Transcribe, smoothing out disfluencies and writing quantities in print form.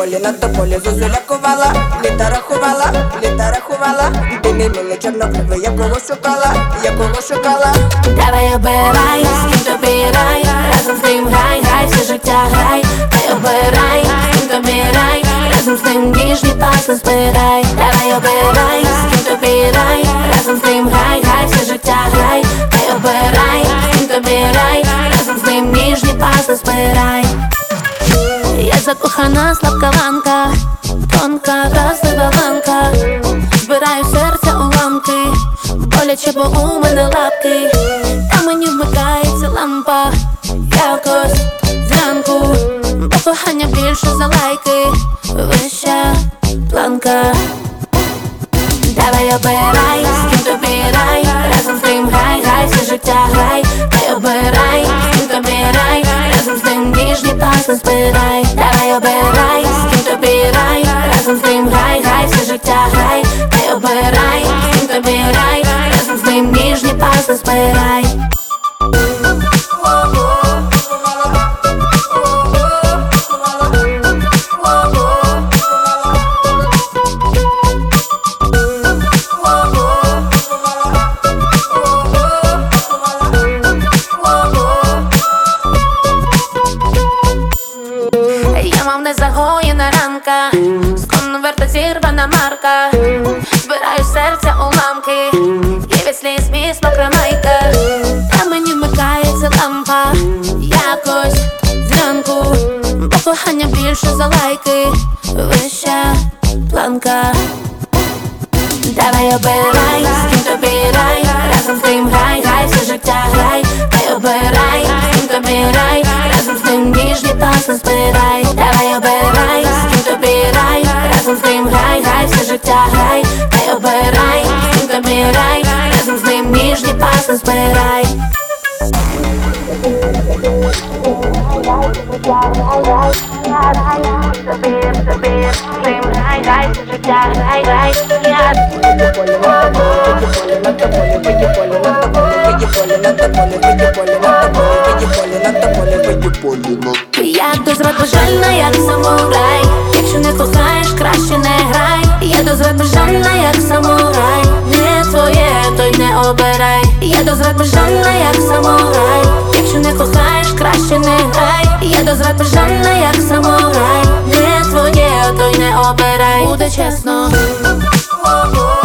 полі, на тополі зозуля ковала, літа рахувала, ти не мило чорнобриве, якого шукала. Давай обирай, з ким тобі рай, разом з ним грай, все життя грай. Давай обирай, з ким тобі рай, разом з ним ніжні паси збирай. Давай обирай, з ким тобі рай, разом з ним грай, все життя грай. Давай обирай, з ким тобі рай, разом з ним ніжні паси збирай. Я закохана слабкаванка, тонка, вразлива ланка. Збираю серця уламки, боляче, бо у мене лапки. Та мені вмикається лампа якось зранку, бо кохання більше за лайки, вища планка. Давай обирай, з ким тобі рай, разом з ним грай, все життя грай. Давай обирай, з ким тобі рай, разом з ним ніжні паси збирай. Давай обирай, з ким тобі рай, разом з ним грай, все життя грай. Давай обирай, з ким тобі рай, разом з ним ніжні паси збирай. Я мав незагоєна ранка, з конверта зірвана марка. Збираю серця уламки, є від сліз міст мокра майка. Та мені вмикається лампа якось зранку, бо кохання більше за лайки, вища планка. Давай обирай, з ким тобі рай, разом з ним грай, все життя грай. Давай обирай, з ким тобі рай, разом з ним ніжні паси збирай. Давай обирай, з ким тобі рай, разом з ним грай, все життя грай. Давай обирай, з ким тобі рай, разом з ним ніжні паси збирай. Я дозрад бажальна, як самурай. Якщо не кохаєш, краще не грай. Я дозрад бажальна, як самурай. Не твоє, то й не обирай. Я дозрад бажальна, як самурай. Якщо не кохаєш, краще не грай. Я дозрад бажальна, як самурай. Не твоє, то й не обирай. Буде чесно.